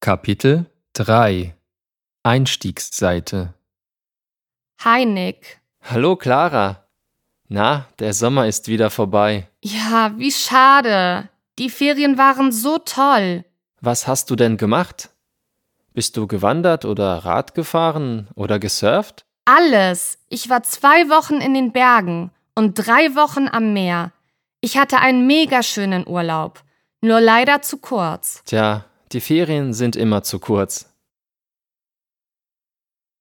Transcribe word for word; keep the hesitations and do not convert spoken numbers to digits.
Kapitel drei Einstiegsseite. Hi Nick. Hallo Clara. Na, der Sommer ist wieder vorbei. Ja, wie schade. Die Ferien waren so toll. Was hast du denn gemacht? Bist du gewandert oder Rad gefahren oder gesurft? Alles. Ich war zwei Wochen in den Bergen und drei Wochen am Meer. Ich hatte einen mega schönen Urlaub. Nur leider zu kurz. Tja, die Ferien sind immer zu kurz.